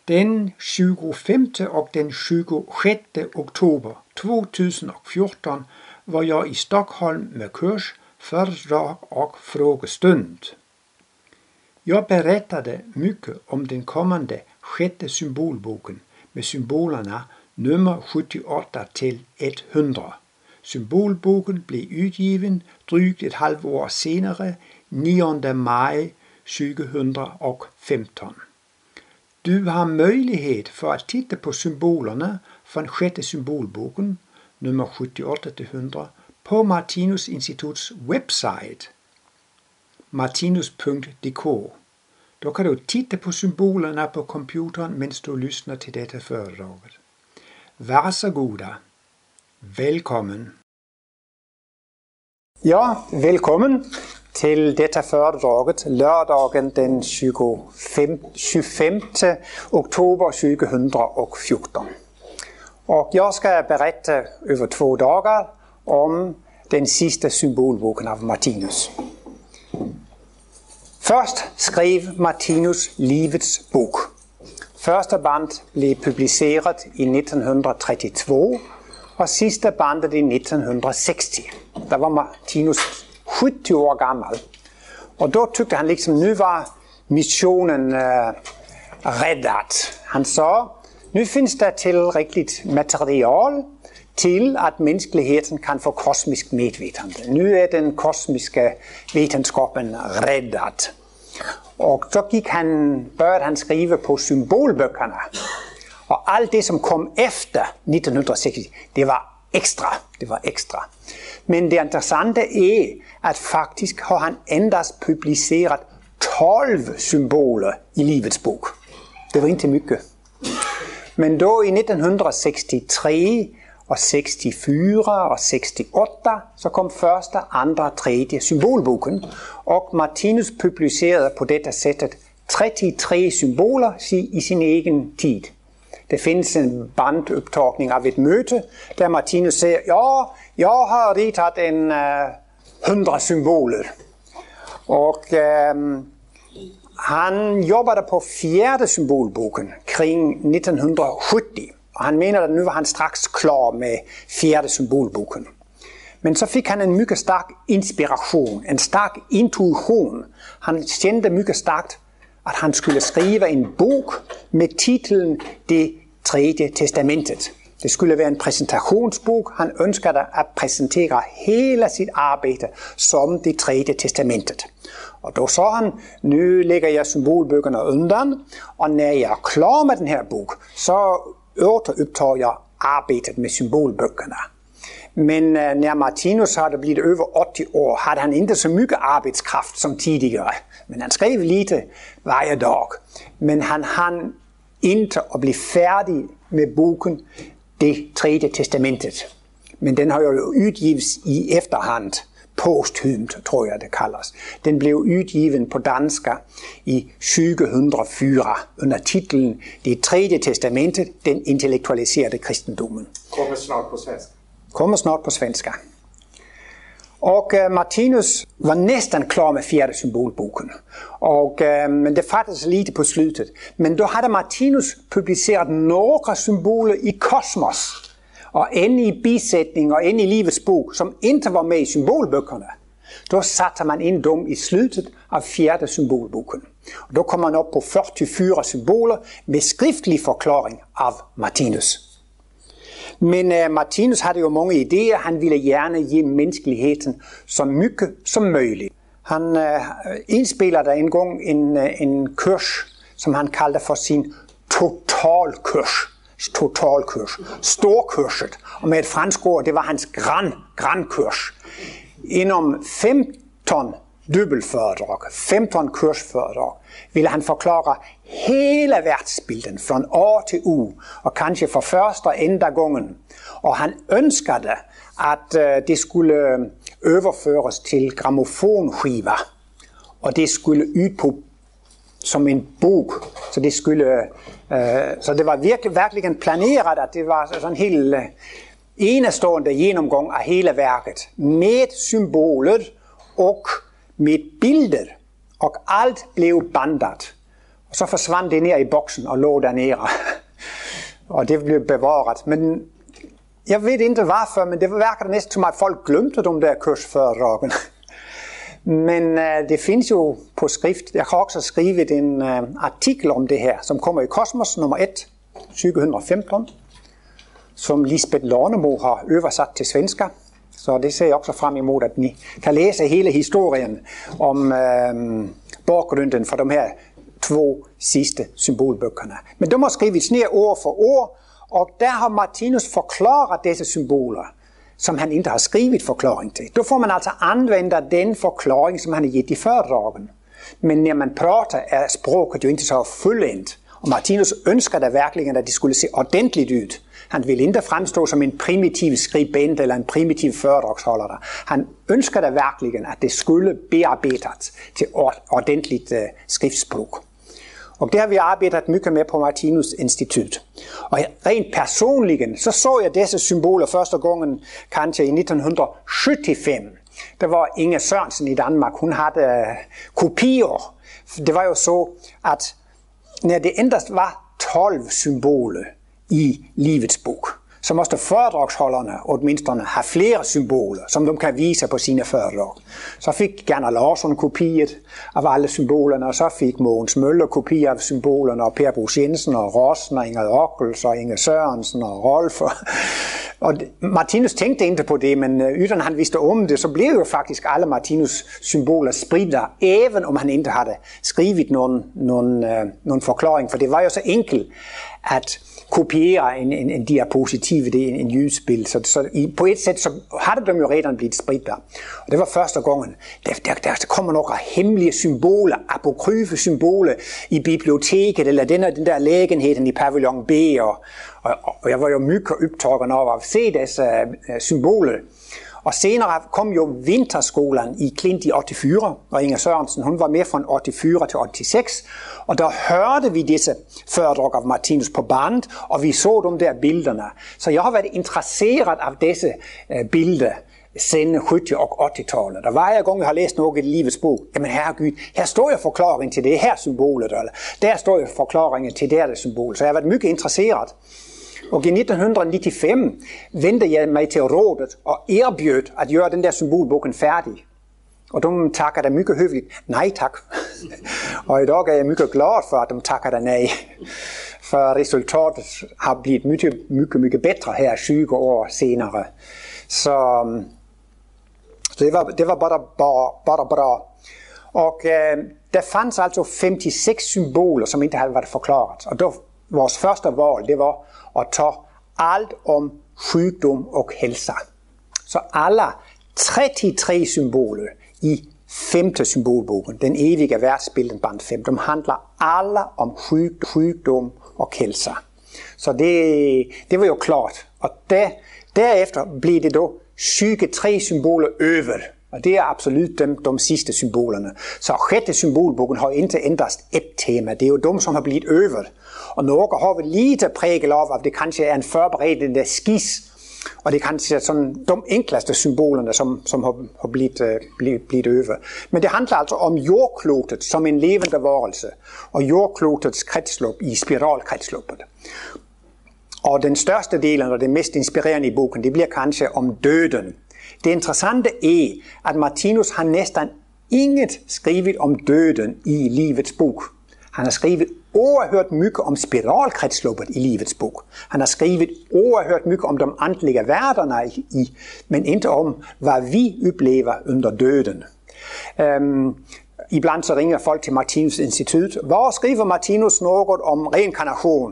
Den 25 och den 26 oktober 2014 var jag i Stockholm med kurs, föredrag och frågestund. Jag berättade mycket om den kommande sjätte symbolboken med symbolerna nummer 78 till 100. Symbolboken blev utgiven drygt ett halvår senare, 9 maj 2015. Du har möjlighet för att titta på symbolerna från sjätte symbolboken, nummer 78 till 100, på Martinus Instituts webbsajt, martinus.dk. Då kan du titta på symbolerna på computern medan du lyssnar till detta föredraget. Varsågoda. Välkommen. Ja, välkommen till detta föredraget lördagen den 25 oktober 2014. Och jag ska berätta över 2 dagar om den sista symbolboken av Martinus. Först skrev Martinus Livets bok. Första band blev publicerat i 1932 och sista bandet i 1960. Där var Martinus 70 år gammal. Och då tyckte han nu var missionen räddad. Han sa, nu finns det tillräckligt material till att mänskligheten kan få kosmiskt medvetande. Nu är den kosmiska vetenskapen räddad. Och så började han skriva på symbolböckerna. Och allt det som kom efter 1960, det var extra. Men det intressanta är att faktiskt har han endast publicerat 12 symboler i Livets bok. Det var inte mycket. Men då i 1963 och 64 och 68 så kom första, andra, tredje symbolboken. Och Martinus publicerade på detta sättet 33 symboler i sin egen tid. Det finns en bandupptagning av ett möte där Martinus säger, ja, jag har ritat 100 symboler. Och han jobbade på 4:e symbolboken kring 1970. Och han menade att nu var han strax klar med 4:e symbolboken. Men så fick han en mycket stark inspiration, en stark intuition. Han kände mycket starkt att han skulle skriva en bok med titeln Det tredje testamentet. Det skulle vara en presentationsbok. Han önskade att presentera hela sitt arbete som det tredje testamentet. Och då sa han, nu lägger jag symbolböckerna undan och när jag är klar med den här boken så återupptar jag arbetet med symbolböckerna. Men när Martinus hade blivit över 80 år hade han inte så mycket arbetskraft som tidigare. Men han skrev lite varje dag. Men han hann inte att bli färdig med boken Det tredje testamentet. Men den har ju utgivits i efterhand. Posthumt tror jag det kallas. Den blev utgiven på danska i 2004 under titeln Det tredje testamentet, den intellektualiserade kristendomen. Kommer snart på svenska. Och Martinus var nästan klar med 4:e symbolboken. Men det fattades lite på slutet. Men då hade Martinus publicerat några symboler i kosmos. Och en i bisättning och en i Livets bok som inte var med i symbolböckerna. Då satte man in dem i slutet av 4:e symbolboken. Och då kom man upp på 44 symboler med skriftlig förklaring av Martinus. Men Martinus hade ju många idéer. Han ville gärna ge mänskligheten så mycket som möjligt. Han inspelade en gång en kurs som han kallade för sin totalkurs. Storkurset. Och med ett franskt ord, det var hans grannkurs. Inom 15 dubbelföredrag, 15 kursföredrag ville han förklara hela världsbilden från A till O och kanske för första enda gången. Och han önskade att det skulle överföras till grammofonskiva och det skulle ut på som en bok. Så det var verkligen planerat att det var en hel enastående genomgång av hela verket med symboler och med bilder. Och allt blev bandat. Og så forsvandt det ned i boksen og lå dernede. Og det blev bevaret. Men jeg ved ikke hvorfor, men det virker næsten som at folk glemte de der kursforedragene. Men det findes jo på skrift. Jeg har også skrevet en artikel om det her, som kommer i Kosmos nummer 1, 2015, som Lisbeth Lornemo har oversat til svenska. Så det ser jeg også frem imod, at I kan læse hele historien om baggrunden for de her 2 sidste symbolbøgerne. Men de har skrivet ned ord for ord, og der har Martinus forklaret disse symboler, som han ikke har skrevet forklaring til. Da får man altså anvende den forklaring, som han har givet i foredragen. Men når man prater, er sproget jo ikke så fuldendt. Og Martinus ønsker da virkelig, at det skulle se ordentligt ud. Han vil ikke fremstå som en primitiv skribent eller en primitiv foredragsholder. Han ønsker da virkelig, at det skulle bearbejdes til ordentligt skriftsprog. Og det har vi arbejdet mycket med på Martinus Institut. Og rent personligt, så jeg disse symboler første gangen, kanskje i 1975. Der var Inge Sørensen i Danmark, hun havde kopier. Det var jo så, at når det endast var 12 symboler i livets bog, så måste foredragsholderne åtminstone have flere symboler, som de kan vise på sine foredrag. Så fik Gerner Larsson kopiet af alle symbolerne, og så fik Mogens Møller kopi af symbolerne, og Per Brugs Jensen, og Rossen, og Inger Ockels, og Inge Sørensen, og Rolf. Og Martinus tænkte ikke på det, men uden han vidste om det, så blev jo faktisk alle Martinus symboler spridte, even om han ikke havde skrevet nogen forklaring, for det var jo så enkelt at kopiere en diapositiv, det er en lysbillede. Så på et sæt så havde de jo redan blivet spredt. Og det var første gangen. Der kommer nogle hemmelige symboler, apokryfe symboler i biblioteket, eller den der lægenheden i pavillon B. Og jeg var jo mycket optaget over at se disse symboler. Og senere kom jo Vinterskolen i Klint i 84, og Inger Sørensen, hun var med fra 84 til 86, og der hørte vi disse foredrag af Martinus på band, og vi så de der bilderne. Så jeg har været interesseret af disse billeder siden 70- og 80-tallet. Der var jeg gang, jeg har læst noget i livets bog. Jamen herregud, her står jo forklaringen til det her symbolet, eller der står jo forklaringen til det her symbol. Så jeg har været mycket interesseret. Og i 1995 vendte jeg mig til rådet og erbjød at gøre den der symbolbogen færdig. Og de takker da mycket høfligt, nej tak. Og i dag er jeg mycket glad for, at de takker da nej. For resultatet har blivet mycket bedre her 20 år senere. Så det var bare bra. Og der fanns altså 56 symboler, som ikke havde været forklaret. Og der, vores første valg, det var at tage alt om sygdom og helse. Så alle 33 symboler i 5. symbolbogen, den evige verdensbilden band 5, de handler alle om sygdom og helse. Så det var jo klart. Og derefter blev det dog 23 symboler over. Og det er absolut de sidste symbolerne. Så 6. symbolbogen har ikke endast et tema. Det er jo dem, som har blivet over. Og nogle har vi lidt præget af, at det kanskje er en forberedende skis. Og det kanskje er sådan de enkleste symbolerne, som har blivet over. Men det handler altså om jordklotet som en levende varelse. Og jordklotets kredsløb i spiralkredsløbet. Og den største delen og det mest inspirerende i bogen, det bliver kanskje om døden. Det interessante er, at Martinus har næsten inget skrevet om døden i livets bog. Han har skrevet overhørt mycket om spiralkredsløbet i livets bog. Han har skrevet overhørt mycket om de andlige verdener men ikke om, hvad vi oplever under døden. Iblandt så ringer folk til Martinus Institut. Hvor skriver Martinus noget om reinkarnation?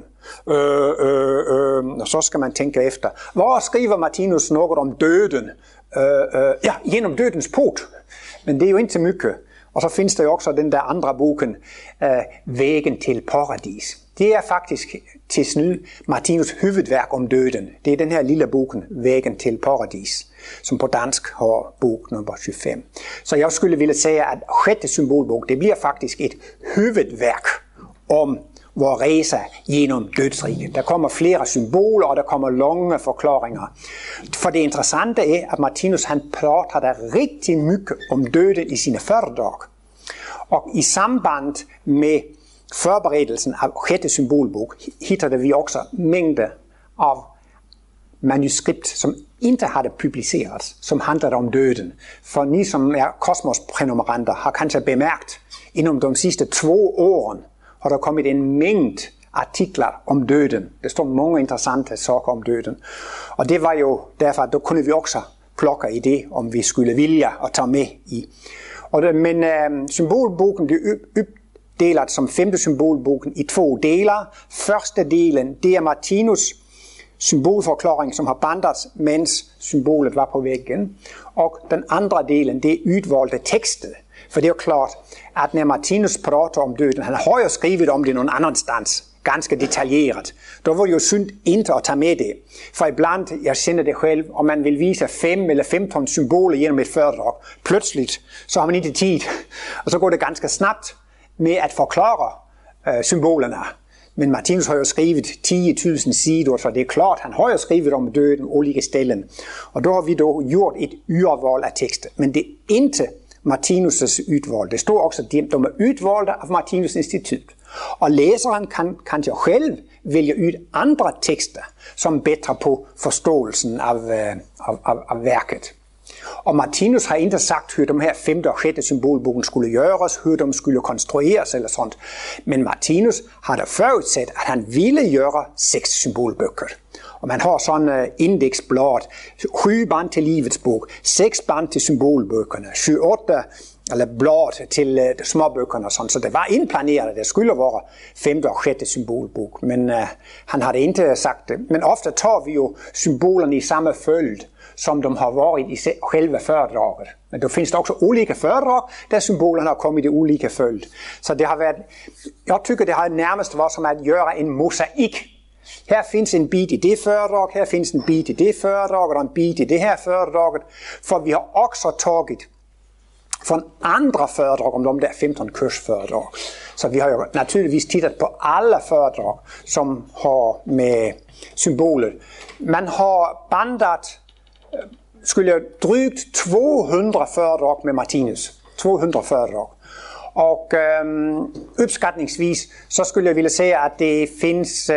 Og så skal man tænke efter. Hvor skriver Martinus noget om døden? Ja, gennem dødens port. Men det er jo ikke mycket. Og så findes der jo også den der andre bogen, Vægen til paradis. Det er faktisk til snyd Martinus hovedværk om døden. Det er den her lille bogen, Vægen til paradis, som på dansk har bog nummer 25. Så jeg skulle ville sige, at 6. symbolbog, det bliver faktisk et hovedværk om vores rejse gennem dødsriget. Der kommer flere symboler, og der kommer lange forklaringer. For det interessante er, at Martinus han prater der rigtig mycket om døden i sine foredrag. Og i samband med förberedelsen av sjätte symbolbok hittade vi också mängder av manuskript som inte hade publicerats, som handlade om döden. För ni som är kosmosprenumeranter har kanske bemärkt, inom de sista 2 åren har det kommit en mängd artiklar om döden. Det står många intressanta saker om döden. Och det var ju därför att då kunde vi också plocka i det, om vi skulle vilja att ta med i. Men symbolboken blev uppdelad som femte symbolboken i 2 delar. Första delen, det är Martinus symbolforklaring som har bandats mens symbolet var på väggen. Och den andra delen, det är utvalda texter. För det är klart att när Martinus pratar om döden, han har ju skrivit om det någon annanstans, ganska detaljerat. Då var det ju synd inte att ta med det. För ibland, jag känner det själv, om man vill visa 5 eller 15 symboler genom ett föredrag, plötsligt så har man inte tid. Och så går det ganska snabbt med att förklara symbolerna. Men Martinus har ju skrivit 10 000 sidor, så det är klart, han har ju skrivit om döden på olika ställen. Och då har vi då gjort ett urval av texter. Men det är inte Martinus' utval. Det står också att de är utvalda av Martinus institut. Och läsaren kan kanske själv välja ut andra texter som bättrar på förståelsen av verket. Och Martinus har inte sagt hur de här femte och sjätte symbolboken skulle göras, hur de skulle konstrueras eller sånt. Men Martinus hade förutsett att han ville göra 6 symbolböcker. Och man har sån indexblad, 7 band till livets bok, 6 band till symbolböckerna, 28 eller blad till småböckerna och sånt. Så det var inplanerat, det skulle vara femte och sjätte symbolbok. Men han hade inte sagt det. Men ofta tar vi ju symbolerna i samma följd som de har varit i själva föredraget. Men då finns det också olika föredrag där symbolerna har kommit i olika följd. Så det har varit, jag tycker det har närmast varit som att göra en mosaik. Här finns en bit i det föredrag, här finns en bit i det föredrag och en bit i det här föredraget. För vi har också tagit från andra föredrag om de där 15 kursföredrag. Så vi har ju naturligtvis tittat på alla föredrag som har med symboler. Man har bandat skulle drygt 200 föredrag med Martinus. 200 föredrag. Och uppskattningsvis så skulle jag vilja säga att det finns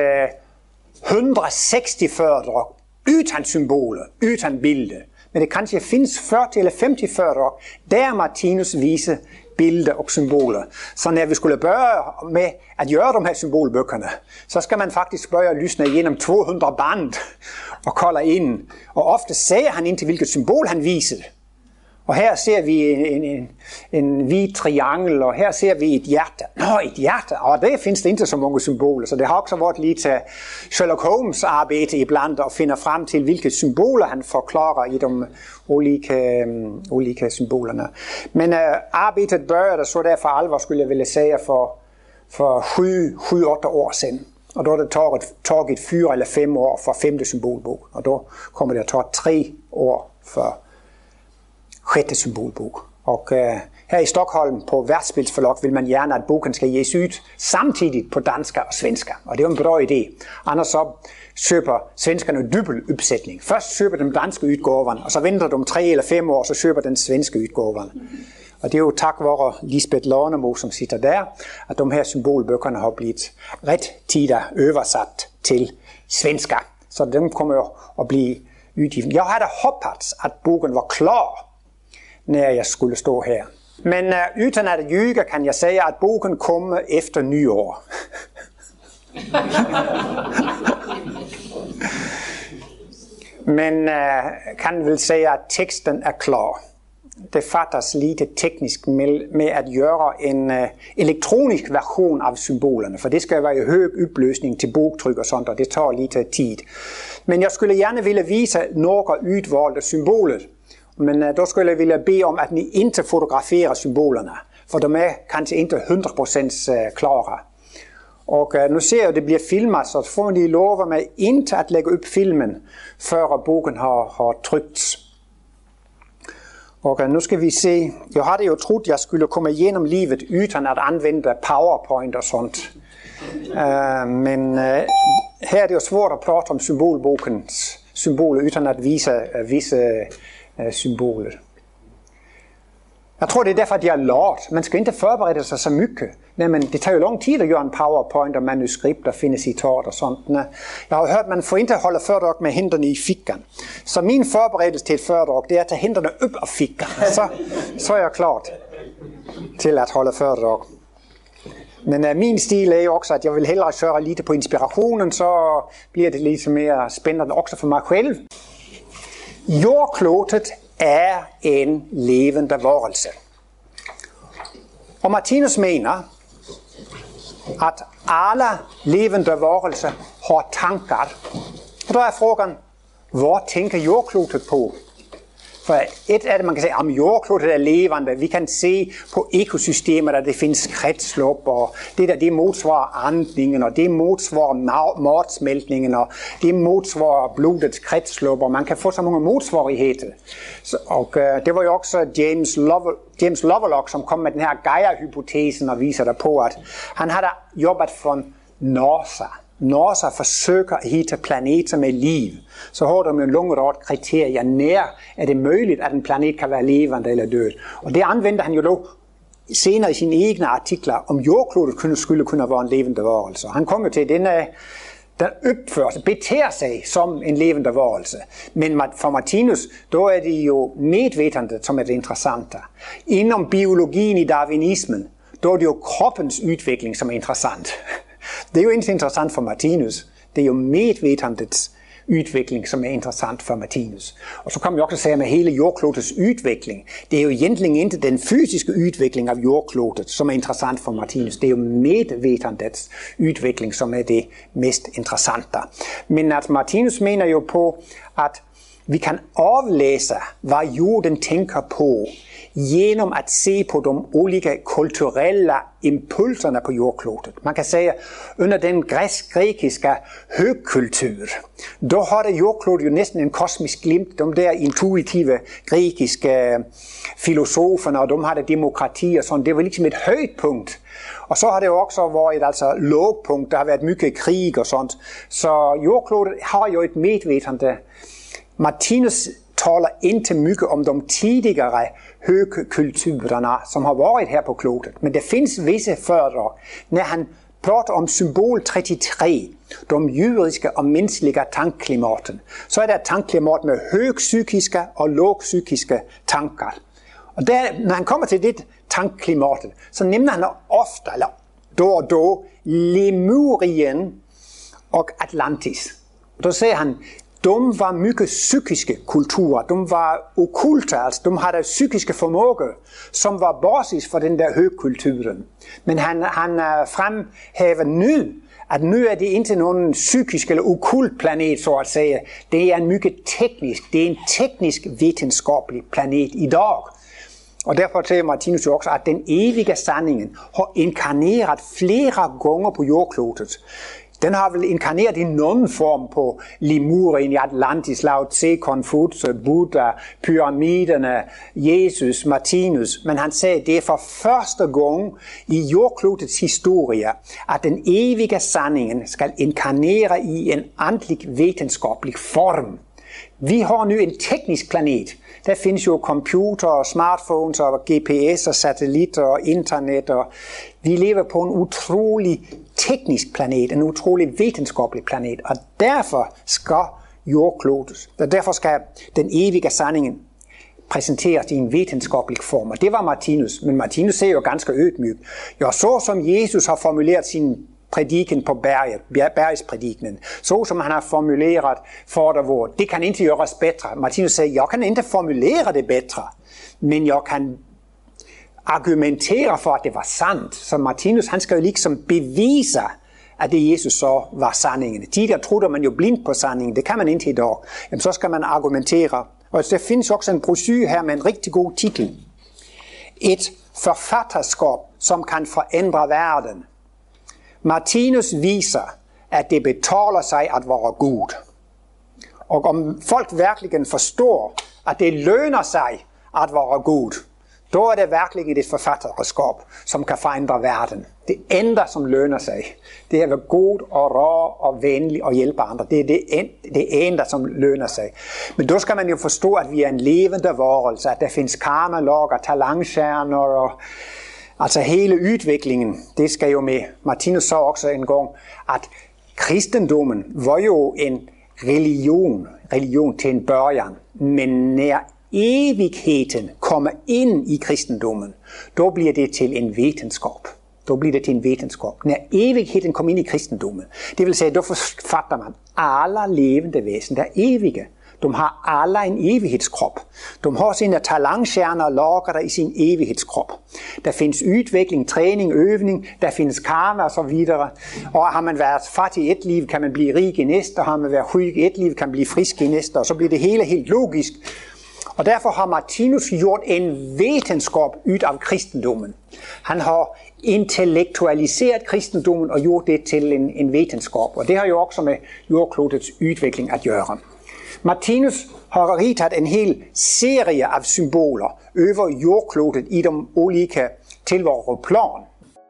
160 föredrag utan symboler, utan bilder. Men det kanske finns 40 eller 50 föredrag där Martinus visar bilder och symboler. Så när vi skulle börja med att göra de här symbolböckerna så ska man faktiskt börja lyssna igenom 200 band och kolla in. Och ofta säger han inte vilket symbol han visar. Och här ser vi en vit triangel och här ser vi ett hjärta. Nå, ett hjärta, ja det finns det inte så många symboler. Så det har också varit lite Sherlock Holmes arbete ibland att finna fram till vilka symboler han förklarar i de olika symbolerna. Men arbetet började så där för allvar skulle jag vilja säga för 7-8 år sedan. Och då har det tagit 4 eller 5 år för femte symbolbok. Och då kommer det att ta 3 år för sjätte symbolbok. Och här i Stockholm på Världsbildsförlag vill man gärna att boken ska ges ut samtidigt på danska och svenska. Och det är en bra idé. Annars så köper svenskarna dubbel uppsättning. Först köper de danska utgåvan och så väntar de 3 eller 5 år så köper den svenska utgåvan. Och det är ju tack vare Lisbeth Lornemo som sitter där att de här symbolböckerna har blivit rätt tidigt översatt till svenska. Så de kommer att bli utgivna. Jag hade hoppats att boken var klar när jag skulle stå här. Men utan att ljuga kan jag säga att boken kommer efter nyår. Men kan väl säga att texten är klar. Det fattas lite tekniskt med att göra en elektronisk version av symbolerna. För det ska vara i hög upplösning till boktryck och sånt och det tar lite tid. Men jag skulle gärna vilja visa några utvalda symboler. Men då skulle jag vilja be om att ni inte fotograferar symbolerna. För de är kanske inte 100% klara. Och nu ser jag att det blir filmat så får ni lova mig inte att lägga upp filmen för att boken har tryckts. Och nu ska vi se. Jag hade ju trott jag skulle komma igenom livet utan att använda PowerPoint och sånt. Men här är det ju svårt att prata om symbolbokens symboler utan att visa vissa symboler. Jag tror det är därför att jag är lat. Man ska inte förbereda sig så mycket. men det tager jo lang tid at gøre en PowerPoint og manuskript og finde citat og sådan. Jeg har hørt, at man får ikke holde foredrag med hænderne i fickan. Så min forberedelse til et foredrag, det er at tage hænderne op af fickan. Så er jeg klar til at holde foredrag. Men min stil er jo også, at jeg vil hellere sørge lidt på inspirationen, så bliver det lidt mere spændende også for mig selv. Jordklodet er en levende varelse. Og Martinus mener, at alle levende varelser har tanker. Og der er frågan, hvad tænker jordklodet på? For et af det, man kan sige, at jordklodet er levende. Vi kan se på ekosystemer, der det findes kredsløb, og det modsvarer andningen, og det modsvarer matsmeltningen, og det modsvarer blodets kredsløb, og man kan få så mange modsvarigheder. Og det var jo også James Lovelock, som kom med den her Gaia-hypotesen og viser der på, at han havde jobbet for NASA. NASA forsøger at hitte planeter med liv. Så har de en lang række kriterier. Nær er det muligt, at en planet kan være levende eller død. Og det anvender han jo dog senere i sine egne artikler, om jordklodet skulle kunne være en levende varelse. Han kom jo til, den opfører sig, beter sig som en levende varelse. Men for Martinus, da er det jo medvetandet, som er det interessante. Inden biologien i darwinismen, da er det jo kroppens udvikling, som er interessant. Det er jo ikke interessant for Martinus. Det er jo medvetandets udvikling, som er interessant for Martinus. Og så kan vi også sige med hele jordklodets udvikling. Det er jo egentlig ikke den fysiske udvikling af jordklodet, som er interessant for Martinus. Det er jo medvetandets udvikling, som er det mest interessante. Men at Martinus mener jo på, at vi kan aflæse, hvad jorden tænker på, genom at se på de olika kulturella impulserna på jordklotet. Man kan säga under den græsk-grekiska högkultur, då hade jordklotet jo næsten en kosmisk glimt. De der intuitive grekiske filosoferna, og de hade demokrati og sådan. Det var liksom et højdepunkt. Og så har det jo også været altså lågpunkt. Der har været mycket krig og sånt. Så jordklotet har jo et medvetande. Martinus taler inte mycket om de tidigare högkulturerna som har varit här på klotet. Men det finns vissa föredrag när han pratar om symbol 33, de juridiska och mänskliga tankklimaten. Så är det ett tankklimat med högpsykiska och lågpsykiska tankar. Och där, när han kommer till det tankklimatet så nämner han ofta, eller då och då, Lemurien och Atlantis. Och då säger han, de var mycket psykiske kulturer, de var okkulte, altså de havde psykiske formåger, som var basis for den der høgkulturen. Men han fremhæver nu, at nu er det ikke nogen psykisk eller okkult planet, så at sige. Det er en mycket teknisk, det er en teknisk videnskabelig planet i dag. Og derfor siger Martinus jo også, at den evige sandingen har inkarneret flere gange på jordklotet. Den har vel inkarneret i nogen form på Lemurien, i Atlantis, Lao Tse, Konfutse, Buddha, pyramiderne, Jesus, Martinus. Men han sagde, at det er for første gang i jordklotets historie, at den evige sandingen skal inkarnere i en andlig videnskabelig form. Vi har nu en teknisk planet. Der findes jo computer, smartphones og GPS og satellitter og internet. Og vi lever på en utrolig teknisk planet, en utrolig videnskabelig planet. Og derfor skal den evige sandingen præsenteres i en videnskabelig form. Og det var Martinus. Men Martinus ser jo ganske ydmyg. Jo, så som Jesus har formuleret sin prædiken på bergsprædikenen, så som han har formuleret fadervor, det kan ikke gøres bedre. Martinus siger, jeg kan ikke formulere det bedre, men jeg kan argumentere for, at det var sandt. Så Martinus, han skal jo liksom bevise, at det Jesus så var sandingen. Tidligere troede man jo blindt på sandingen, det kan man ikke i dag. Jamen, så skal man argumentere. Og der findes også en brochure her med en rigtig god titel. Et forfatterskab, som kan forandre verden. Martinus viser, at det betaler sig at være god. Og om folk virkelig forstår, at det lønner sig at være god, då er det virkelig et forfatterskab, som kan forandre verden. Det enda, som lønner sig, det er at være god og rar og venlig og hjælpe andre. Det er det enda, som lønner sig. Men då skal man jo forstå, at vi er en levende varelse, at der findes karmalog og talangstjerner og Altså hele udviklingen, det skal jo med. Martinus sagde også en gang, at kristendommen var jo en religion til en børjan, men når evigheden kommer ind i kristendommen, då bliver det til en vetenskab. Når evigheden kommer ind i kristendommen, det vil sige, då forfatter man alle levende væsen, der er evige. De har alla en evighedskrop. De har sina talangstjärnor lagrade i sin evighedskrop. Der finns utveckling, träning, övning, der finns karma och så vidare. Och har man været fattig i et liv, kan man blive rig i næste, og har man været syg i et liv, kan man blive frisk i næste, og så bliver det hele helt logisk. Og derfor har Martinus gjort en vetenskap ud af kristendommen. Han har intellektualiseret kristendommen og gjort det til en vetenskap. Og det har jo også med jordklodets udvikling at gøre. Martinus har ritat en hel serie af symboler over jordklodet i de olika tilværelsesplan.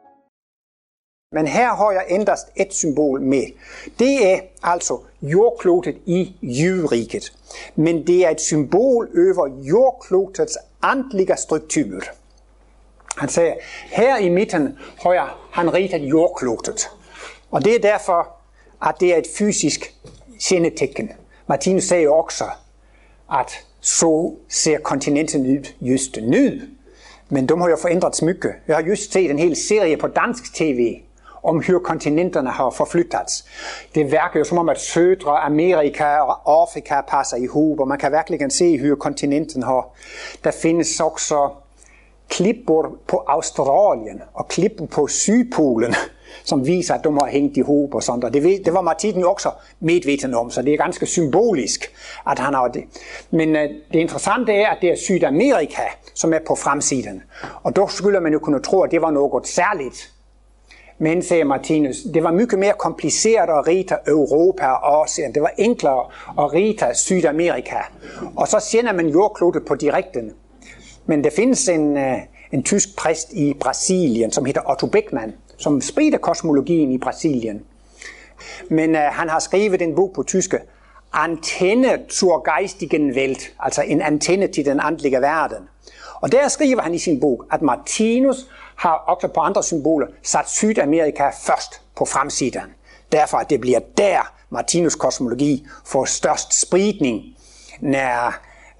Men her har jeg endast et symbol med. Det er altså jordklotet i jøderiket. Men det er et symbol over jordklotets andlige struktur. Han siger, her i midten har han ritat jordklotet. Og det er derfor, at det er et fysisk kendetegn. Martinus sagde jo også, at så ser kontinenten ud just nu. Men de har jo forandret smykke. Jeg har just set en hel serie på dansk tv, om hur kontinenterne har forflyttats. Det virker jo som om, at Sødre Amerika og Afrika passer ihop, og man kan virkelig se, hur kontinenten har. Der findes også klipper på Australien og klipper på Sydpolen, som viser, at de har hængt ihop og sådan. Og det var Martinus også medveten om, så det er ganske symbolisk, at han har det. Men det interessante er, at det er Sydamerika, som er på fremsiden. Og då skulle man jo kunne tro, at det var noget særligt. Men, siger Martinus, det var mycket mere kompliceret at rita Europa og Asien. Det var enklere at rita Sydamerika. Og så sender man jordklodet på direkten. Men der findes en tysk præst i Brasilien, som hedder Otto Beckmann, som sprider kosmologien i Brasilien. Men han har skrevet en bog på tyske, Antenne zur geistigen Welt, altså en antenne til den åndelige verden. Og der skriver han i sin bog, at Martinus har også på andre symboler sat Sydamerika først på fremsiden. Derfor at det bliver der Martinus kosmologi får størst spridning, når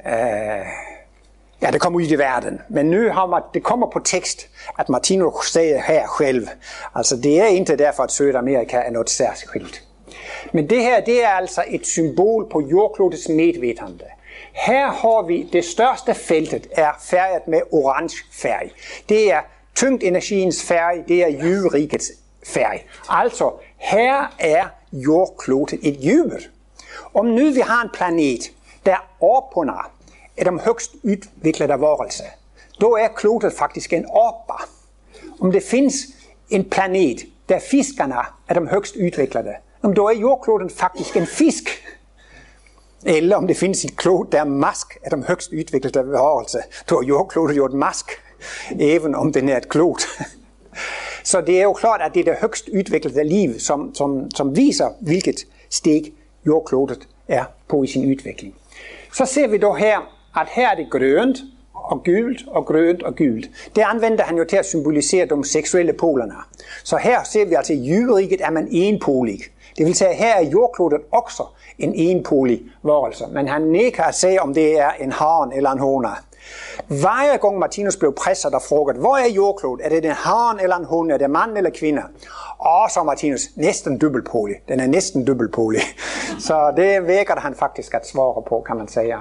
det kommer ud i verden. Men nu det kommer på tekst, at Martinus siger her selv. Altså det er ikke derfor, at Sydamerika er noget særskilt. Men det her, det er altså et symbol på jordklodets medvetende. Her har vi det største feltet er færget med orange færg. Det er tyngdenergiens færg, det er jøderikets færg. Altså her er jordklodet et jøder. Om nu vi har en planet, der opunder er de højst udviklede varelser, då er klodet faktisk en apa. Om det findes en planet, der fiskerne er de højst udviklede, då er jordkloden faktisk en fisk. Eller om det findes et klod, der er mask af de højst udviklede varelser, då er jordklodet jo et mask, even om den er et klod. Så det er jo klart, at det er det højst udviklede liv, som viser, hvilket steg jordklodet er på i sin udvikling. Så ser vi dog her, at her er det grønt og gult og grønt og gult. Det anvender han jo til at symbolisere de seksuelle polerne. Så her ser vi altså, at i jøderiket er man enpolig. Det vil sige, at her er jordklodet også en enpolig varelse. Men han nægter at sige, om det er en haren eller en hone. Hver gang Martinus blev presset og frugget, hvor er jordklodet? Er det en haren eller en hone? Er det mand eller kvinde? Og så Martinus næsten dobbeltpolig. Den er næsten dobbeltpolig. Så det vækker han faktisk at svare på, kan man sige.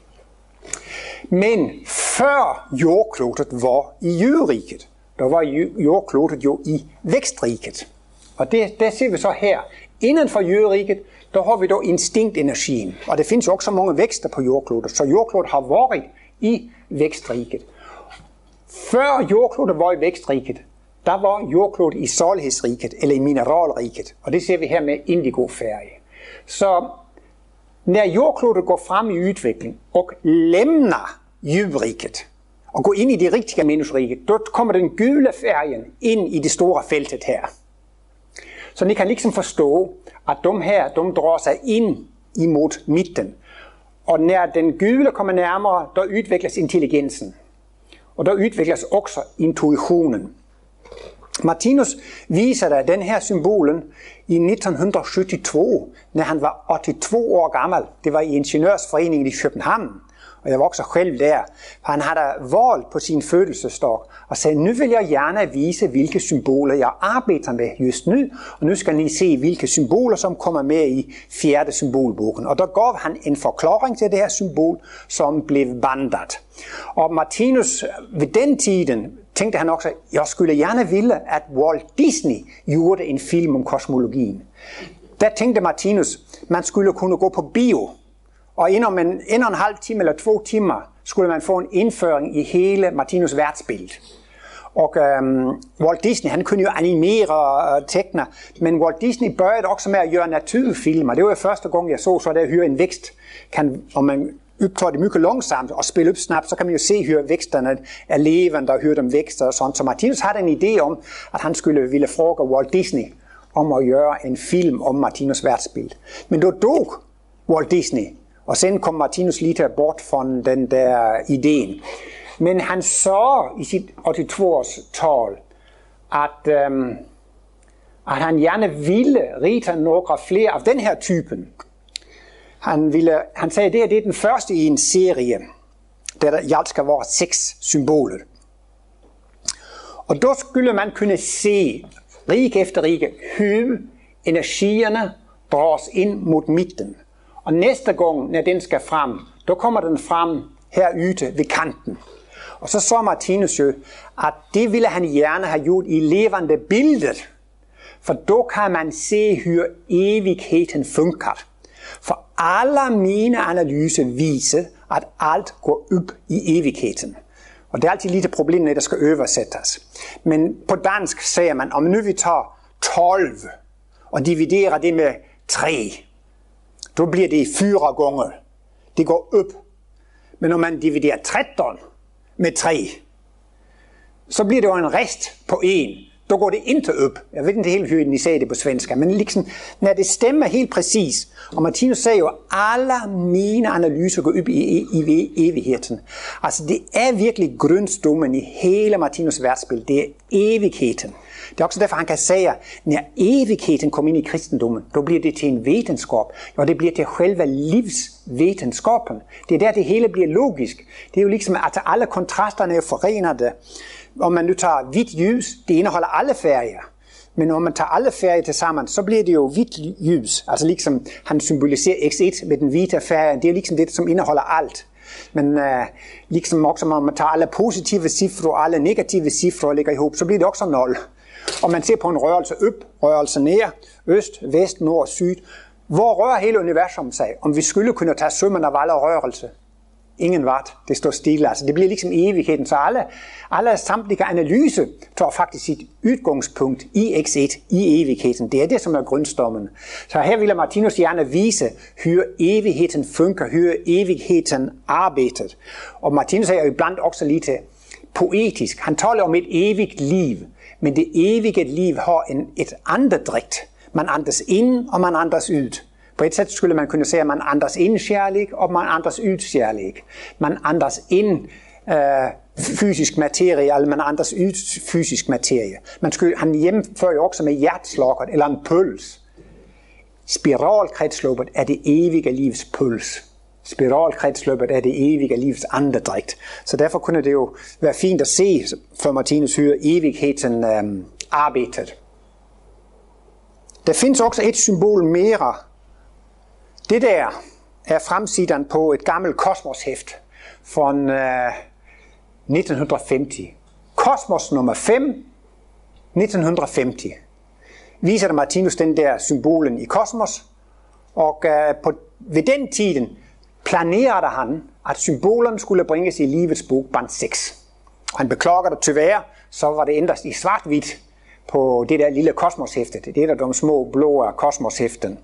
Men før jordklodet var i jøderiket, der var jordklodet jo i vækstriket. Og det ser vi så her. Inden for jøderiket, der har vi dog instinktenergien. Og det findes jo også mange vækster på jordklodet, så jordklodet har været i vækstriket. Før jordklodet var i vækstriket, der var jordklodet i sårlighedsriket, eller i mineralriket. Og det ser vi her med indigofærge. Så når jordklodet går frem i udvikling og lemner jøderiket og går ind i det rigtige menneskeriket, så kommer den gule færgen ind i det store feltet her. Så ni kan liksom forstå, at de her, de drar sig ind imod midten. Og når den gule kommer nærmere, der udvikles intelligensen. Og der udvikles også intuitionen. Martinus visade den her symbolen i 1972, når han var 82 år gammel. Det var i Ingeniørsforeningen i København, og jeg var også selv der. Han havde valgt på sin fødselsdag og sagde, nu vil jeg gerne vise, hvilke symboler jeg arbejder med just nu, og nu skal I se, hvilke symboler, som kommer med i 4. symbolbogen. Og der gav han en forklaring til det her symbol, som blev vandret. Og Martinus ved den tiden tænkte han også, at jeg skulle gerne ville, at Walt Disney gjorde en film om kosmologien. Der tænkte Martinus, man skulle kunne gå på bio, og inden en og en halv time eller 2 timer skulle man få en indføring i hele Martinus' verdensbillede. Og Walt Disney, han kunne jo animere og tegne, men Walt Disney begyndte også med at gøre naturfilmer. Det var første gang, jeg så der hyre en vækst, og man optager det mycket langsomt og spiller op snabbt, så kan man jo se, hyre væksterne er levende og høre dem vækste og sådan. Så Martinus havde en idé om, at han ville fråga Walt Disney om at gøre en film om Martinus' verdensbillede. Men då dog Walt Disney, og sen kom Martinus lige bort fra den der ideen. Men han sa i sit 82-års tal, at han gerne ville rita nogle flere af den her typen. Han sagde, at det er den første i en serie, der i alt skal være 6 symboler. Og da skulle man kunne se, rige efter rige, hvor energierne dras ind mod midten. Og næste gang, når den skal frem, der kommer den frem herude ved kanten. Og så Martinus jo, at det ville han gerne have gjort i levende billeder. For da kan man se, hvor evigheden fungerer. For alle mine analyser viser, at alt går op i evigheden. Og det er altid lidt et problem, når det skal oversættes. Men på dansk siger man, om nu vi tager 12 og dividerer det med 3, då bliver det 4 gange. Det går op. Men når man dividerer 13 med 3, så bliver det jo en rest på 1. Då går det ikke op. Jeg ved ikke helt, hvordan I sagde det på svenska, men liksom, når det stemmer helt præcis, og Martinus sagde jo, at alle mine analyser går op i evigheden. Altså det er virkelig grundstommen i hele Martinus' verdensbillede. Det er evigheden. Det er også derfor, han kan sige, at når evigheden kommer ind i kristendommen, då bliver det til en videnskab, og det bliver til selve livsvidenskaben. Det er der, det hele bliver logisk. Det er jo ligesom, at alle kontrasterne er forenede. Om man nu tager hvidt lys, det indeholder alle færger. Men når man tager alle færger til sammen, så bliver det jo hvidt lys. Altså ligesom han symboliserer X1 med den hvide færge, det er jo ligesom det, som indeholder alt. Men ligesom også, når man tager alle positive cifre og alle negative cifre og lægger ihop, så bliver det også 0. Og man ser på en rørelse op, rørelse ned, øst, vest, nord, syd. Hvor rører hele universet sig? Om vi skulle kunne tage summen af alle rørelse? Ingen vart, det står stille. Altså det bliver ligesom evigheden. Så alle samtlige analyser tager faktisk sit udgangspunkt i X1, i evigheden. Det er det, som er grundstommen. Så her vil Martinus gerne vise, hvor evigheden fungerer, hvor evigheden arbejder. Og Martinus er jo iblandt også lidt poetisk. Han taler om et evigt liv, men det evige liv har et andedrægt. Man andes ind, og man andes ud. På et sæt skulle man kunne sige, at man andes ind kærlig, og man andes ud kærlig. Man andes ind fysisk materie, eller man andes ud fysisk materie. Han hjemfører jo også med hjerteslaget, eller en puls. Spiralkredsløbet er det evige livs puls. Spiralkredsløbet er det evige livs andedrægt. Så derfor kunne det jo være fint at se for Martinus hyre evigheden arbejdet. Der findes også et symbol mere. Det der er fremsiden på et gammelt kosmoshæft fra 1950. Kosmos nummer 5, 1950. Viser der Martinus den der symbolen i kosmos, og ved den tiden planerede han, at symbolerne skulle bringes i livets bog, band 6. Og han beklager det tyvärr, så var det ændret i svart-hvidt på det der lille kosmoshæfte. Det er der de små blå kosmoshæften.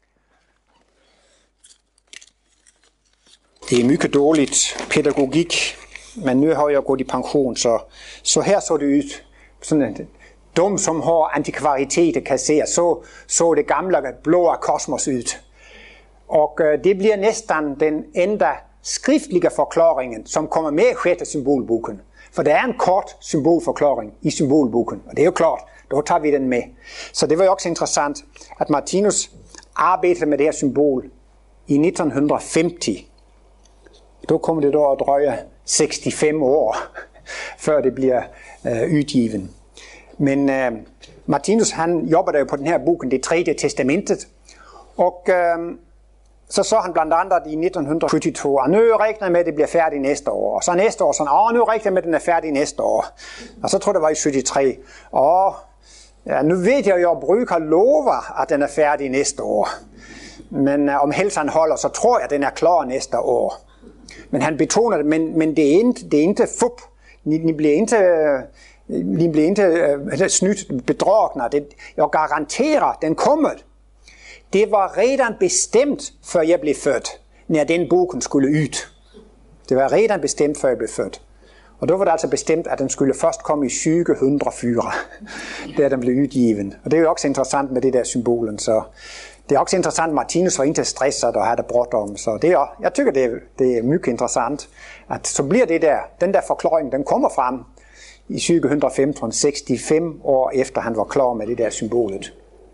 Det er mycket dårligt pædagogik, men nu har jeg gået i pension, så her så det ud. Sådan de, som har antikvariteter, kan se, så det gamle blå kosmos ud. Og det bliver næsten den enda skriftlige forklaringen, som kommer med i 6. symbolbogen. For der er en kort symbolforklaring i symbolbogen, og det er jo klart, da tager vi den med. Så det var jo også interessant, at Martinus arbejdede med det her symbol i 1950. Da kommer det dog at drøje 65 år, før det bliver udgiven. Men Martinus, han jobber jo på den her bogen, det 3. testamentet, og så han blandt andet i 1972, og nu regner med, at det bliver færdigt næste år. Og så næste år, nu regner med, at den er færdig næste år. Og så tror jeg, det var i 73. Ja, nu ved jeg jo, at Brügger lover, at den er færdig næste år. Men om helsen holder, så tror jeg, at den er klar næste år. Men han betoner det, men det er ikke fup. Ni bliver ikke snydt, bedragna. Jeg garanterer, den kommer. Det var redan bestemt, før jeg blev født, når den bogen skulle ud. Det var redan bestemt, før jeg blev født. Og da var det altså bestemt, at den skulle først komme i 2004, da den blev udgiven. Og det er jo også interessant med det der symbolen. Så det er også interessant, at Martinus var ikke stresset og havde det bråttom. Så det er, jeg tykker, det er mycket interessant, at så bliver det der, den der forklaring, den kommer frem i 2015, 65 år efter han var klar med det der symbolet.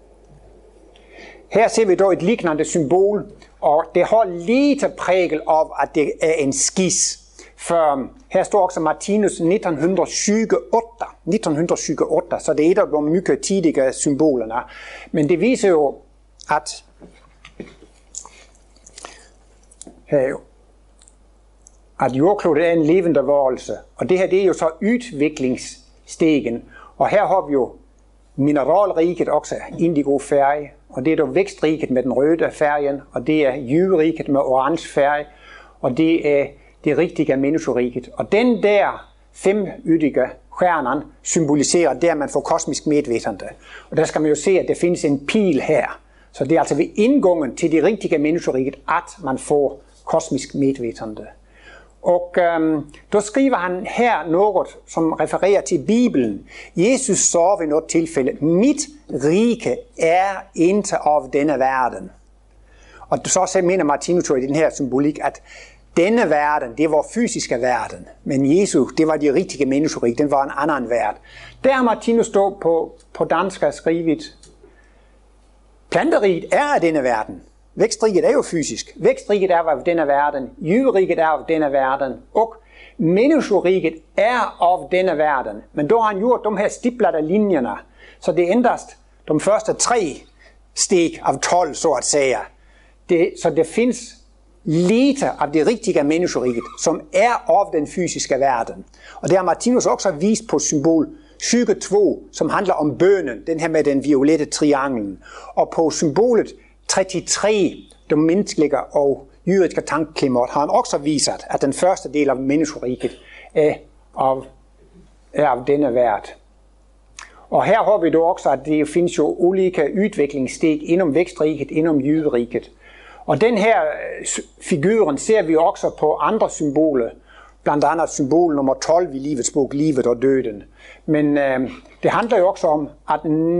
Her ser vi dog et lignende symbol, og det har lidt prægel af, at det er en skis. For her står også Martinus 1928, så det er et af de mycket tidige symbolerne. Men det viser jo, at jordkloden er en levende varelse, og det her det er jo så udviklingsstegen. Og her har vi jo mineralriket, også indigo-færge, og det er dog vækstriket med den røde færgen, og det er jøderiket med orange færge, og det er det rigtige menneskeriket. Og den der femydige stjernen symboliserer der, man får kosmisk medvetende. Og der skal man jo se, at der findes en pil her. Så det er altså ved indgangen til det rigtige menneskeriket, at man får kosmisk medvetende. Og da skriver han her noget, som refererer til Bibelen. Jesus sagde ved noget tilfælde, mit rike er ikke af denne verden. Og så mener Martinus i den her symbolik, at denne verden, det var fysiske verden. Men Jesus, det var det rigtige menneskerige, den var en anden verden. Der har Martinus stået på dansk og skrivet, planteriget er af denne verden. Vækstriget er jo fysisk. Vækstriget er af denne verden. Jøderiket er af denne verden. Og menneskeriget er af denne verden. Men da har han gjort de her stiplede linjerne. Så det er endast de første 3 steg af 12, så at sige. Så det findes lidt af det rigtige menneskeriget, som er af den fysiske verden. Og det har Martinus også vist på symbol 22, som handler om bønnen, den her med den violette trianglen. Og på symbolet 33, det menneskelige og jødiske tankeklimat, har han også vist, at den første del af menneskeriget er af denne verden. Og her har vi dog også, at det findes jo olika udviklingssteg inden vækstriket, inden jøderiket. Og den her figuren ser vi også på andre symboler, blandt andet symbol nummer 12 i livets bog, livet og døden. Men det handler jo også om, at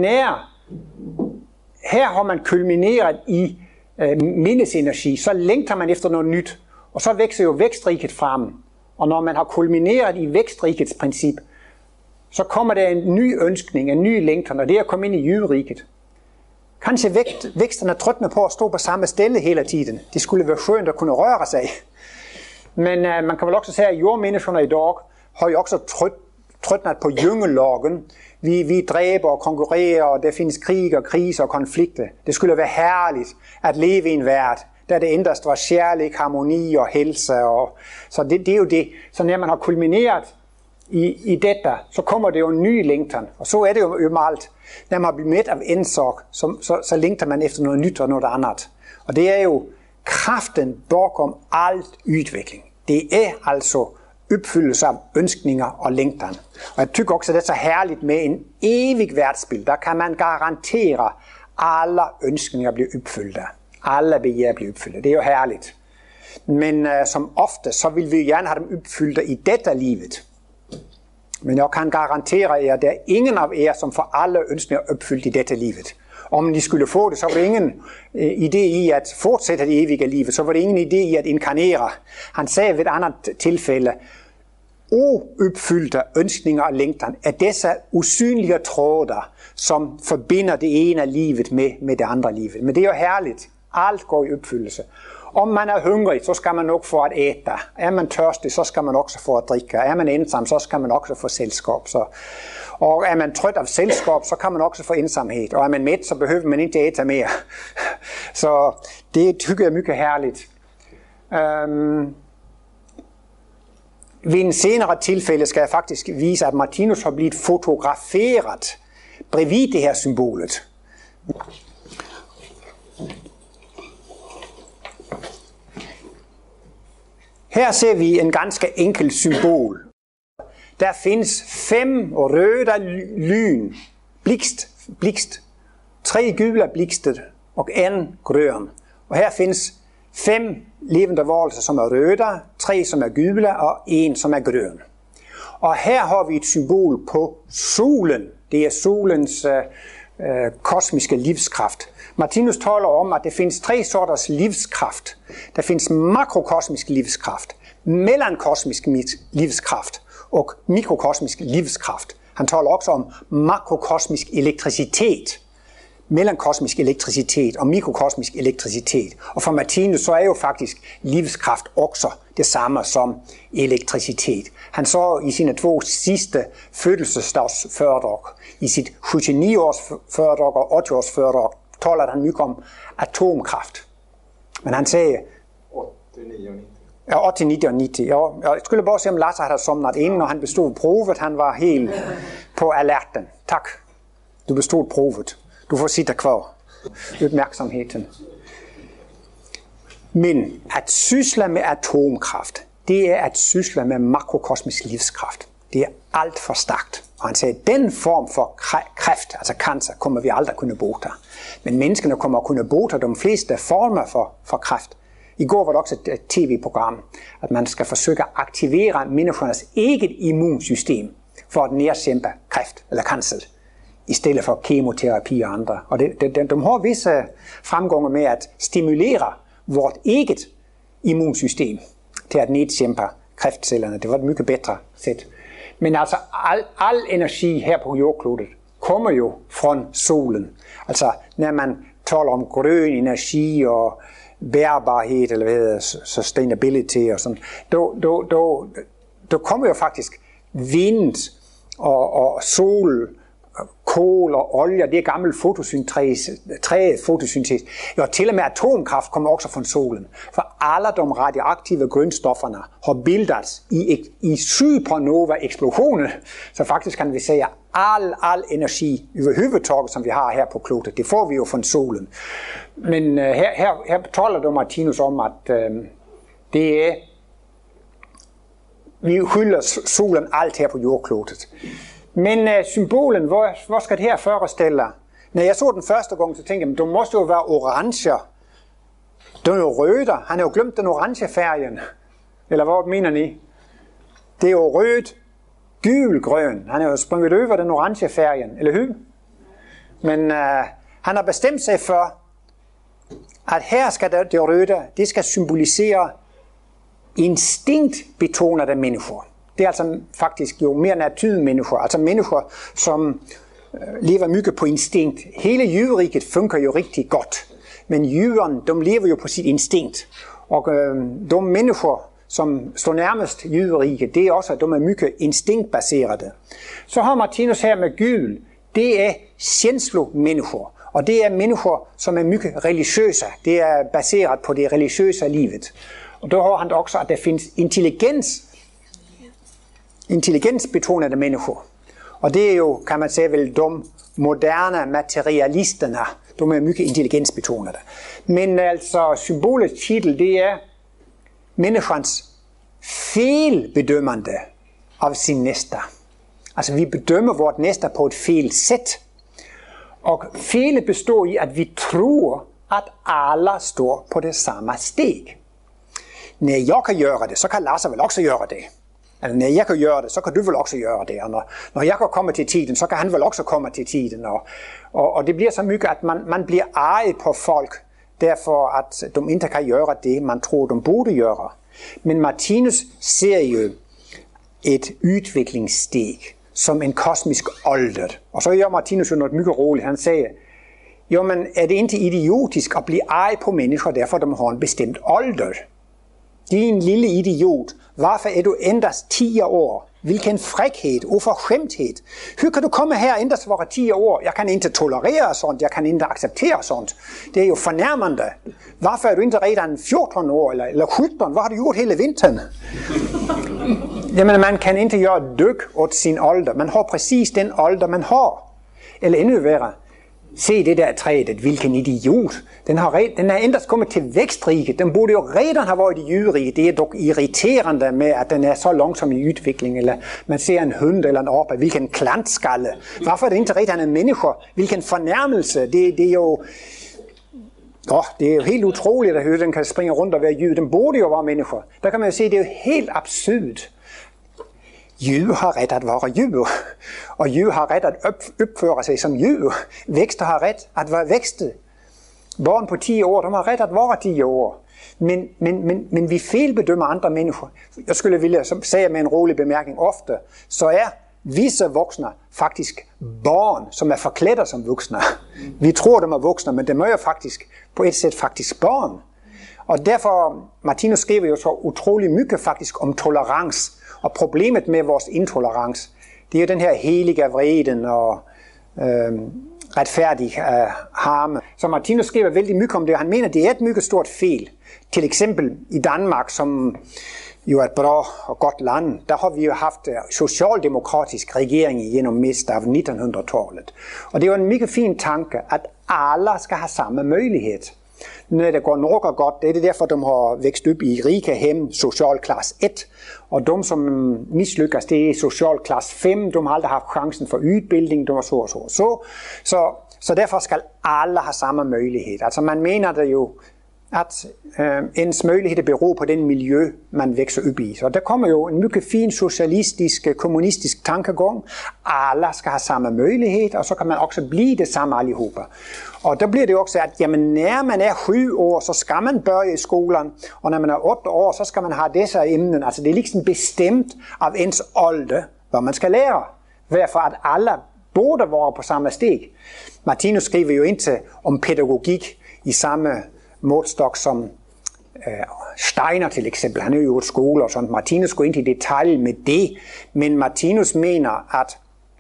her har man kulmineret i mindesenergi, så længter man efter noget nyt, og så vækser jo vækstriket frem. Og når man har kulmineret i vækstrikets princip, så kommer der en ny ønskning, en ny længtan, og det er at komme ind i jøderiket. Kanskje væksterne trøttende på at stå på samme sted hele tiden. Det skulle være skønt at kunne røre sig. Men man kan vel også sige, at jordmenneskerne i dag har jo også trøttnet på jøngelagen. Vi dræber og konkurrerer, og der findes krig og kriser og konflikter. Det skulle være herligt at leve i en verden, der det endast var kærlighed, harmoni og helse. Så det er jo det. Så når man har kulmineret i dette, så kommer det jo en ny længtan. Og så er det jo med alt. Når man bliver mæt af ensorg, så længter man efter noget nyt og noget andet. Og det er jo kraften bakom alt udvikling. Det er altså opfyldelse af ønskninger og længtan. Og jeg tykker også, at det er så herligt med en evig værtsspil. Der kan man garantere, alle ønskninger bliver opfyldte. Alle begær bliver opfyldte. Det er jo herligt. Men som ofte, så vil vi gerne have dem opfyldte i dette livet. Men jeg kan garantere jer, at der er ingen af jer, som får alle ønskninger opfyldt i dette livet. Om de skulle få det, så var det ingen idé i at fortsætte det evige livet. Så var det ingen idé i at inkarnere. Han sagde ved et andet tilfælde, ouppfyldte ønskninger og længtan er disse usynlige tråder, som forbinder det ene af livet med det andre livet. Men det er jo herligt. Alt går i opfyldelse. Om man er hungrig, så skal man nok få at æte. Er man tørstig, så skal man også få at drikke. Er man ensam, så skal man også få selskab. Og er man trøt af selskab, så kan man også få ensomhed. Og er man mæt, så behøver man ikke æte mere. Så det tykker jeg mycket herligt. Ved en senere tilfælde skal jeg faktisk vise, at Martinus har blivet fotograferet bredvid det her symbolet. Her ser vi en ganske enkel symbol. Der findes 5 røde lyn, blixt, 3 gule blixter og 1 grøn. Og her findes 5 levende varelser, som er røde, 3 som er gule og 1 som er grøn. Og her har vi et symbol på solen. Det er solens kosmiske livskraft. Martinus taler om, at det findes 3 sorters livskraft. Der findes makrokosmisk livskraft, mellankosmisk livskraft og mikrokosmisk livskraft. Han taler også om makrokosmisk elektricitet, mellankosmisk elektricitet og mikrokosmisk elektricitet. Og for Martinus så er jo faktisk livskraft også det samme som elektricitet. Han så i sine 2 sidste fødselsdagsforedrag, i sit 79-års foredrag og 80-års foredrag, taler han mycket om atomkraft. Men han sagde 89 og 90. Ja, 89 og 90. Ja, jeg skulle bare se, om Lasse havde somnet inden, når han bestod provet. Han var helt på alerten. Tak. Du bestod provet. Du får sitte kvar. Opmærksomheden. Men at sysle med atomkraft, det er at sysle med makrokosmisk livskraft. Det er alt for stærkt. Og han sagde, at den form for kræft, altså cancer, kommer vi aldrig kunne bote. Men menneskene kommer at kunne bote de fleste former for kræft. I går var der også et tv-program, at man skal forsøge at aktivere menneskernes eget immunsystem for at nedkæmpe kræft eller cancer, i stedet for kemoterapi og andre. Og de har visse fremgange med at stimulere vort eget immunsystem til at nedkæmpe kræftcellerne. Det var et mycket bedre sæt. Men altså, al energi her på jordklodet kommer jo fra solen. Altså, når man taler om grøn energi og bærbarhed, eller hvad hedder, sustainability og sådan, der kommer jo faktisk vind og sol, kål og olie, det er gammel fotosyntese. Ja, til og med atomkraft kommer også fra solen. For alle de radioaktive grundstofferne har bildet i supernova-eksplosioner. Så faktisk kan vi sige, at al energi overhovedet, som vi har her på klodet, det får vi jo fra solen. Men her taler du Martinus om, at det er, vi hylder solen alt her på jordklodet. Men symbolen, hvor skal det her forestille? Når jeg så den første gang, så tænkte jeg, du måste jo være orange. Den er jo rød. Han har jo glemt den orange færgen. Eller hvad mener ni? Det er jo rød, gul, grøn. Han har jo sprunget over den orange færgen. Eller hur? Men han har bestemt sig for, at her skal det røde, det skal symbolisere instinktbetonede mennesker. Det er altså faktisk jo mere naturmennesker, altså mennesker, som lever mycket på instinkt. Hele jyderiket fungerer jo rigtig godt, men jyderne, de lever jo på sit instinkt. Og de mennesker, som står nærmest jyderiket, det er også, at de er mycket instinktbaserede. Så har Martinus her med gul, det er känslomennesker, og det er mennesker, som er mycket religiøse. Det er baseret på det religiøse livet. Og der har han også, at der findes intelligensbetonede mennesker. Og det er jo, kan man sige vel, de moderne materialisterne, de er mycket intelligensbetonede. Men altså, symbolets titel, det er menneskens felbedømmende af sin næste. Altså, vi bedømmer vort næste på et fel sæt. Og felet består i, at vi tror, at alle står på det samme steg. Når jeg kan gøre det, så kan Lasse vel også gøre det. Altså, når jeg kan gøre det, så kan du vel også gøre det. Og når jeg kan komme til tiden, så kan han vel også komme til tiden. Og det bliver så mycket, at man bliver ejet på folk, derfor at de ikke kan gøre det, man tror, de burde gøre. Men Martinus ser jo et udviklingssteg som en kosmisk ålder. Og så gør Martinus jo noget mycket roligt. Han siger, jo, men er det ikke idiotisk at blive arg på mennesker, derfor de har en bestemt ålder? Din lille idiot, hvorfor er du endast 10 år? Hvilken frækhed, uforskämthed. Hur kan du komme her endast vara 10 år? Jeg kan ikke tolerere sånt, jeg kan ikke acceptere sånt. Det er jo fornærmende. Hvorfor er du ikke redan 14 år eller 17? Hvad har du gjort hele vinteren? Jamen, man kan ikke gøre dyk åt sin alder. Man har præcis den alder, man har. Eller endnu værre. Se det der træet, hvilken idiot. Den er endast kommet til vækstriget. Den burde jo redan have været i dyreriget. Det er dog irriterende med, at den er så langsom i udvikling. Eller man ser en hund eller en orpe. Hvilken klantskalle. Hvorfor er det ikke redan en menneske? Hvilken fornærmelse. Det er jo... det er jo helt utroligt at høre, den kan springe rundt og være jyde. Den burde jo være mennesker. Der kan man jo se, det er jo helt absurd. Jyde har ret at være jyde, og jyde har ret at opføre sig som jyde. Vækster har ret at være vækstet. Børn på 10 år, de har ret at være 10 år. Men vi fejlbedømmer andre mennesker. Jeg skulle ville, som sagde med en rolig bemærkning ofte, så er visse voksne faktisk børn, som er forklædte som voksne. Vi tror, de er voksne, men de er jo faktisk på et sæt faktisk børn. Og derfor, Martinus skriver jo så utrolig mycket faktisk om tolerans. Og problemet med vores intolerans, det er jo den her helige vreden og retfærdig harme. Så Martinus skriver vældig mycket om det, og han mener, det er et mycket stort fejl. Til eksempel i Danmark, som jo er et bra og godt land, der har vi jo haft socialdemokratisk regering igennem mest af 1900-tallet. Og det er jo en mycket fin tanke, at alle skal have samme mulighed. Når det går noget godt, det er det derfor, de har vækst op i rike hjem, socialklasse 1. Og de, som mislykkes, det er socialklasse 5. De har aldrig haft chancen for udbildning, de var så og så. Så derfor skal alle have samme mulighed. Altså man mener det jo, at ens mulighed beror på den miljø, man vækser op i. Så der kommer jo en mycket fin socialistisk, kommunistisk tankegang. Alle skal have samme mulighed, og så kan man også blive det samme allihopa. Og der bliver det jo også, at jamen, når man er 7 år, så skal man børge i skolen, og når man er 8 år, så skal man have disse emner. Altså det er liksom bestemt af ens alder, hvad man skal lære. Hvorfor at alle burde være på samme steg. Martinus skriver jo ikke om pædagogik i samme målstok som Steiner til eksempel. Han er jo et skole og sådan. Martinus går ind i detalj med det, men Martinus mener, at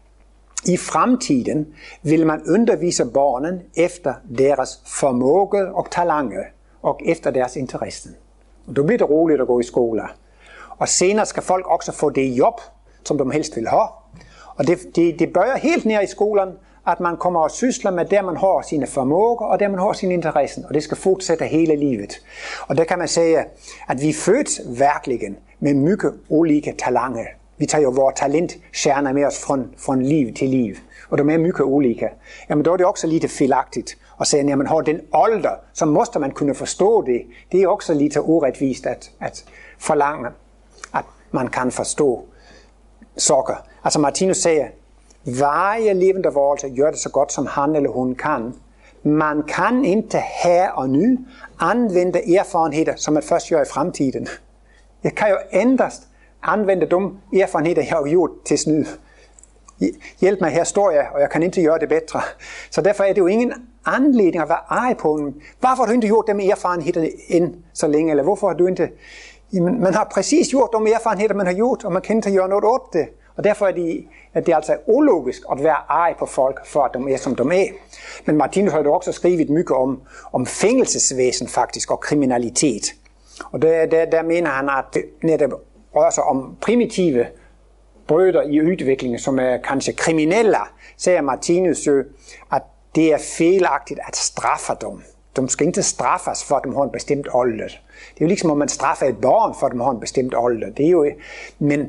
i fremtiden vil man undervise børnene efter deres formåge og talente og efter deres interesse. Og då bliver det roligt at gå i skole. Og senere skal folk også få det job, som de helst vil have. Og det bøjer helt ned i skolen, at man kommer og sysler med der man har sine formåger og der man har sine interesser, og det skal fortsætte hele livet. Og der kan man sige, at vi født virkelig med mycket olika talanger. Vi tager jo vores talentstjerner med os fra liv til liv, og de er mycket olika. Jamen, då er det også lidt fejlagtigt at sige, at man har den alder, så måste man kunne forstå det. Det er også lidt uretvist at forlange, at man kan forstå saker. Altså Martinus siger, varje levende varelse gør det så godt, som han eller hun kan. Man kan ikke her og nu anvende erfarenheder, som man først gør i fremtiden. Jeg kan jo endast anvende de erfarenheder, jeg har gjort til snyd. Hjælp mig, her står jeg, og jeg kan ikke gøre det bedre. Så derfor er det jo ingen anledning at være arg på dem. Hvorfor har du ikke gjort dem erfarenheder end så længe? Eller hvorfor har du ikke... Jamen, man har præcis gjort de erfarenheder, man har gjort, og man kan ikke gøre noget åt det. Og derfor er det altså ulogisk at være arg på folk, for at de er, som de er. Men Martinus har jo også skrevet mycket om fængelsesvæsen faktisk, og kriminalitet. Og der mener han, at når det rører sig om primitive brøder i udviklingen, som er kanskje kriminelle, siger Martinus jo, at det er fejlagtigt at straffe dem. De skal ikke straffes, for at de har en bestemt alder. Det er jo ligesom, om man straffer et barn, for at de har en bestemt alder. Det er jo, men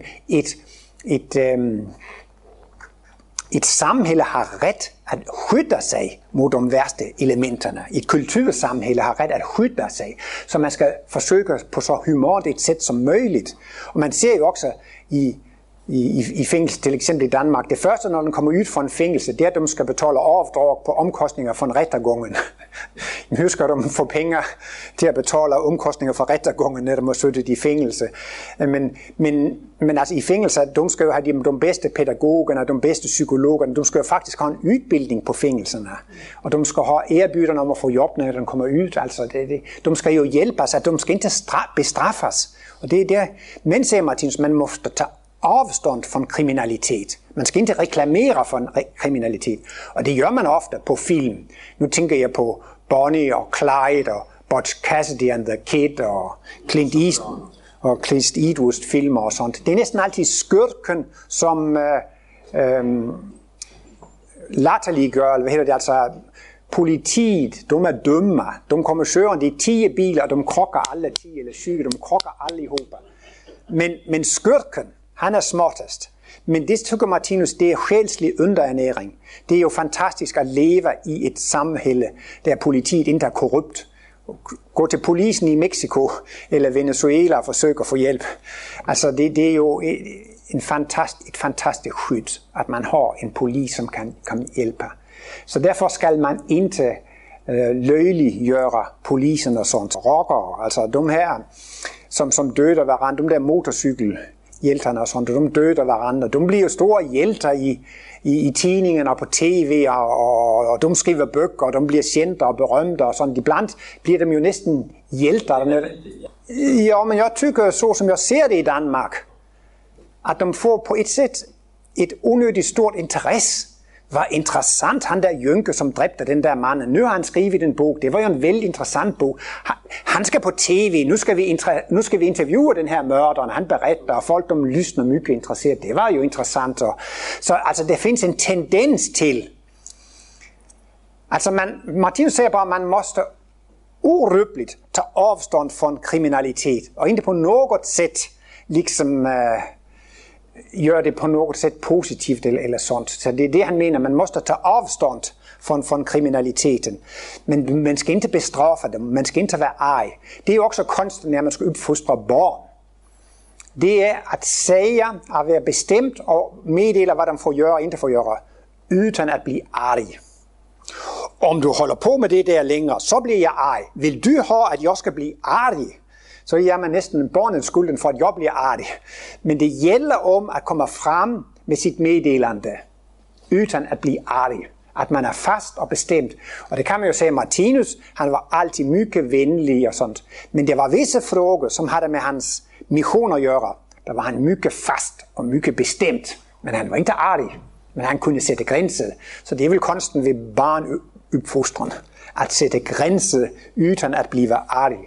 et samhælle har ret at skydde sig mod de værste elementerne. Et kultursamhælle har ret at skydde sig, så man skal forsøge på så humant et sæt som muligt. Og man ser jo også i fængsel, til eksempel i Danmark, det første, når den kommer ud fra en fængelse, det er, at de skal betale overdrag på omkostninger for en rettergången. hur ska de få pengar till att betala omkostningar för rättegången när de har suttit i fängelse? Men alltså i fängelse, de ska ju ha de bästa pedagogerna, de bästa psykologerna, de ska ju faktiskt ha en utbildning på fängelserna. Och de ska ha erbjudanden om att få jobb när de kommer ut. Alltså de ska ju hjälpas, att de ska inte bestraffas. Och det är det, men säger Martinus, man måste ta avstånd från kriminalitet. Man ska inte reklamera för kriminalitet. Och det gör man ofta på film. Nu tänker jag på Bonnie och Clyde och Butch Cassidy and the Kid och Clint Eastwoods filmer och sånt. Det är nästan alltid skurken som latterliggör, vad heter det, alltså politiet, de är dumma. De kommer körande i 10 bilar, de krockar alla 10 eller 20, de krockar allihopa. Men skurken, han är smartast. Men det tycker Martinus, det är själslig underernäring. Det är ju fantastiskt att leva i ett samhälle där politiet inte är korrupt. Gå till polisen i Mexiko eller Venezuela och försöka få hjälp. Alltså det är ju ett fantastiskt skydd att man har en polis som kan hjälpa. Så därför ska man inte löjliggöra polisen och sånt. Rockare, alltså de här som dödar varandra, de där motorcykelhjältarna och sånt, de dödar varandra. De blir ju stora hjältar i tidningarna på tv och de skriver böcker och de blir kända och berömda och sånt. Ibland blir de ju nästan hjältar. Ja, men jag tycker så som jag ser det i Danmark, att de får på ett sätt ett onödigt stort intresse. Vad intressant, han där Jönke som dräpte den där mannen. Nu har han skrivit en bok, det var ju en väldigt intressant bok. Han ska på tv, nu ska vi intervjua den här mördaren. Han berättar och folk de lyssnar mycket intresserat. Det var ju intressant. Så alltså det finns en tendens till, alltså Martinus säger bara att man måste orubbligt ta avstånd från kriminalitet och inte på något sätt liksom gör det på något sätt positivt eller sånt. Så det är det han menar, man måste ta avstånd från kriminaliteten. Men man ska inte bestraffa dem, man ska inte vara arg. Det är också konsten när man ska uppfostra barn. Det är att säga, att vara bestämt och meddela vad de får göra och inte får göra utan att bli arg. Om du håller på med det där längre så blir jag arg. Vill du ha att jag ska bli arg? Så ger man nästan barnet skulden för att jag blir arg. Men det gäller om att komma fram med sitt meddelande utan att bli arg. Att man är fast och bestämd. Och det kan man ju säga, Martinus, han var alltid mycket vänlig och sånt. Men det var vissa frågor som hade med hans mission att göra. Där var han mycket fast och mycket bestämd. Men han var inte arg. Men han kunde sätta gränser. Så det är väl konsten vid barnuppfostran. Att sätta gränser utan att bli arg.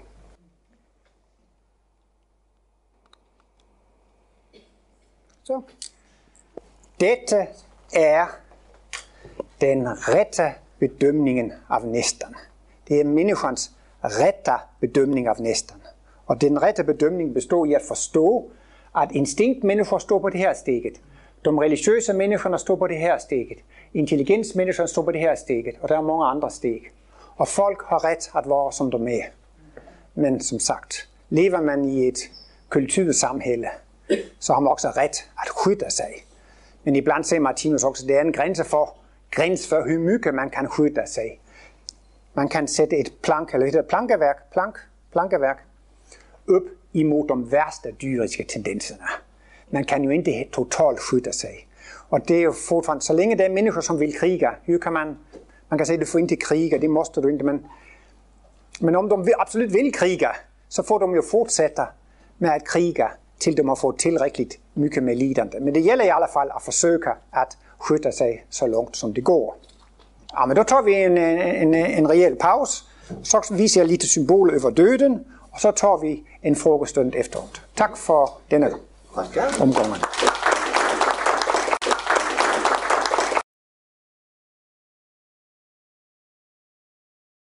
Så. Detta är den rätta bedömningen av nästan. Det är människans rätta bedömning av nästan. Och den rätta bedömningen består i att förstå att instinktmänniskor står på det här steget. De religiösa människorna står på det här steget. Intelligensmänniskorna står på det här steget. Och det är många andra steg. Och folk har rätt att vara som de är. Men som sagt, lever man i ett kultursamhälle så har man också rätt att skydda sig. Men ibland säger Martinus också att det är en gräns för hur mycket man kan skydda sig. Man kan sätta ett plankeverk upp emot de värsta dyriska tendenserna. Man kan ju inte totalt skydda sig. Och det är ju fortfarande, så länge det är människor som vill kriga, hur kan man kan säga att du får inte kriga, det måste du inte. Men om de absolut vill kriga så får de ju fortsätta med att kriga till de har fått tillräckligt mycket med lidande. Men det gäller i alla fall att försöka att skydda sig så långt som det går. Ja, men då tar vi en rejäl paus. Så visar jag lite symboler över döden. Och så tar vi en frågestund efteråt. Tack för denna omgången.